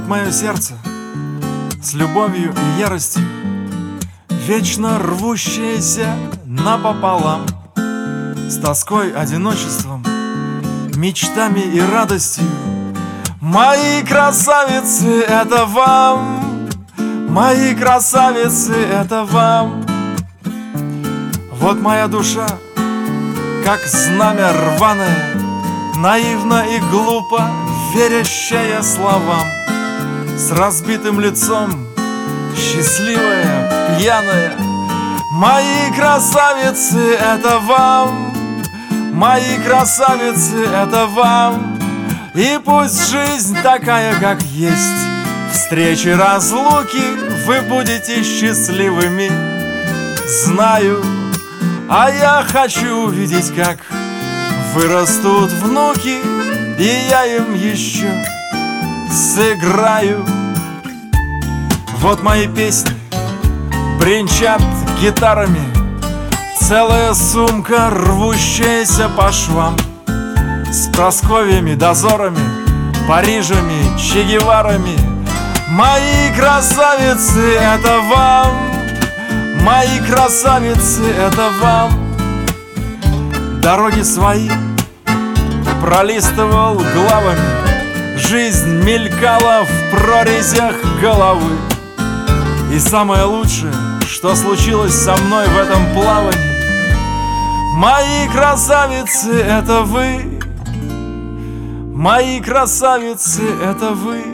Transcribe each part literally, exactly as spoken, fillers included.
Вот мое сердце с любовью и яростью, вечно рвущееся напополам, с тоской, одиночеством, мечтами и радостью. Мои красавицы, это вам, мои красавицы, это вам. Вот моя душа, как знамя рваное, наивно и глупо верящая словам, с разбитым лицом, счастливая, пьяная. Мои красавицы, это вам, мои красавицы, это вам. И пусть жизнь такая, как есть, встречи, разлуки, вы будете счастливыми, знаю. А я хочу увидеть, как вырастут внуки, и я им еще сыграю. Вот мои песни бренчат гитарами, целая сумка, рвущаяся по швам, с Прасковьями, дозорами, Парижами, Че Геварами. Мои красавицы, это вам, мои красавицы, это вам. Дороги свои пролистывал главами, жизнь мелькала в прорезях головы. И самое лучшее, что случилось со мной в этом плавании, мои красавицы, это вы, мои красавицы, это вы.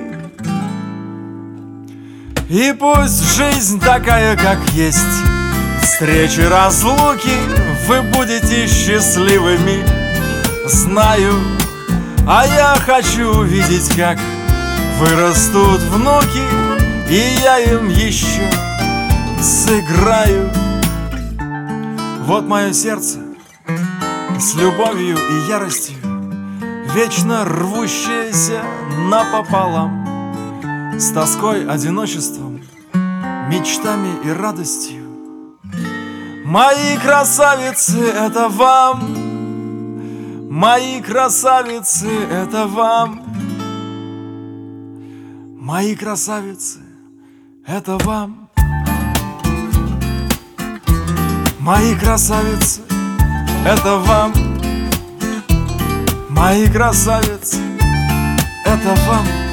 И пусть жизнь такая, как есть, встречи, разлуки, вы будете счастливыми, знаю. А я хочу увидеть, как вырастут внуки, и я им еще сыграю. Вот мое сердце с любовью и яростью, вечно рвущееся напополам, с тоской, одиночеством, мечтами и радостью. Мои красавицы, это вам, мои красавицы, это вам. Мои красавицы, это вам. Мои красавицы, это вам. Мои красавицы, это вам.